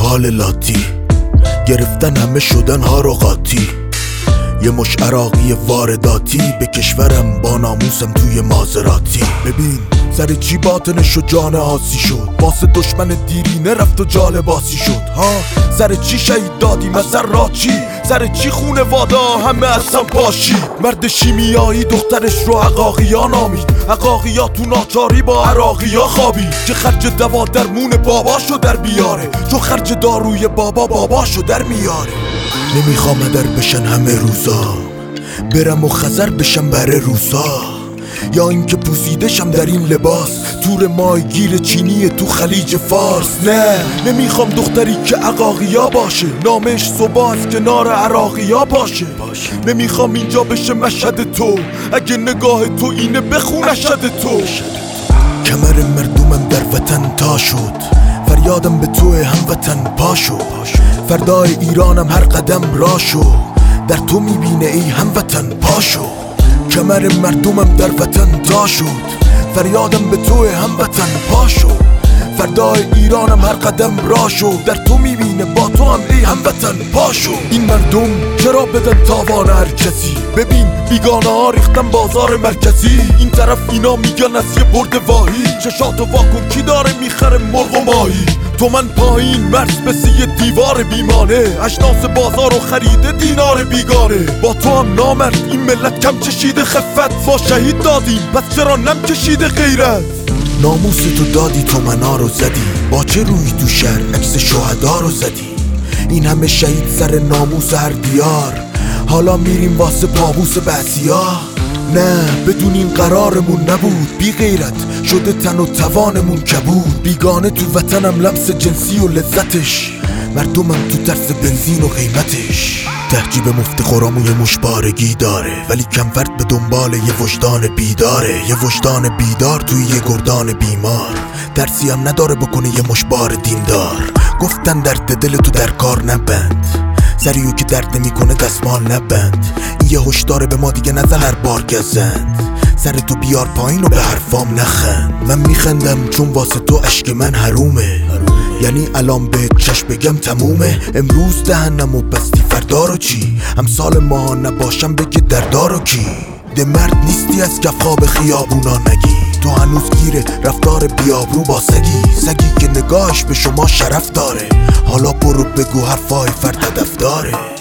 حال لاتی، گرفتن همه شدن ها رو قاطی. یه مش عراقی وارداتی به کشورم با ناموسم توی مازراتی. ببین سر چی باطنش و جان آسی شد، واسه دشمن دیرینه رفت و جال باسی شد ها. سر چی شهید دادیم از سر را چی، سر چی خونه وادا همه اصلا باشی. مرد شیمیایی دخترش رو عقاقیا نامید، عقاقیا تو ناچاری با عراقیا خوابید. که خرج دوا درمون باباشو در بیاره، چون خرج داروی باباشو در میاره. نمیخوام مدر بشن همه روزا، برم و خزر بشم بره روسا، یا اینکه پوسیدشم در این لباس تور ماهیگیر چینی تو خلیج فارس. نه نمیخوام دختری که عقاقیا باشه، نامش صبح کنار عراقیا باشه. نمیخوام اینجا بشه مشهد تو، اگه نگاه تو اینه بخون اشهد تو. کمر مردمم در وطن تا شد، فریادم به تو هموطن پاشو. فردای ایرانم هر قدم راشو، در تو میبینه ای هموطن پاشو. کمر مردمم در وطن تا شد، فریادم به تو هموطن پاشو. فردای ایرانم هر قدم راشو، در تو میبینه با تو هم ای هموطن پاشو. این مردم چرا بدن تاوان هر کسی، ببین بیگانه ها ریختن بازار مرکزی. این طرف اینا میگن از یه برد واهی، چشاتو واکن کی داره میخره مرغ و ماهی. تو من پایین مرز بسی یه دیوار بیمانه، اجناس بازار و خریده دینار بیگانه. با تو هم نامرد این ملت کم چشیده خفت، ما شهید دادیم پس چرا نم کشیده غیرت. ناموس تو دادی تو منا رو زدی، با چه روی تو شهر عکس شهدا رو زدی. این همه شهید سر ناموس هر دیار، حالا میریم واسه پابوس بعضیا. نه بدون این قرارمون نبود، بی غیرت شده تن و توانمون کبود. بیگانه تو وطنم لمس جنسی و لذتش، مردمم تو ترس بنزین و قیمتش. تحجیب مفت خورامو یه مشبارگی داره، ولی کم فرد به دنبال یه وجدان بیداره. یه وجدان بیدار توی یه گردان بیمار، درسی هم نداره بکنه یه مشبار دیندار. گفتن درد دل تو در کار نبند، سریو که درد نمیکنه دستمال نبند. این یه هشدار به ما دیگه نزن هر بار گزند، سر تو بیار پایین و به حرفام نخند. من میخندم چون واسه تو اشک من حرومه، یعنی الان بهت چشم بگم تمومه. امروز دهنم و بستی فردا رو چی، امثال ما نباشم بگه دردارو کی. ده مرد نیستی از کف خواب خیابونا نگی، تو هنوز گیره رفتار بیابرو با سگی که نگاهش به شما شرف داره. حالا برو بگو حرفای فرد هدف داره.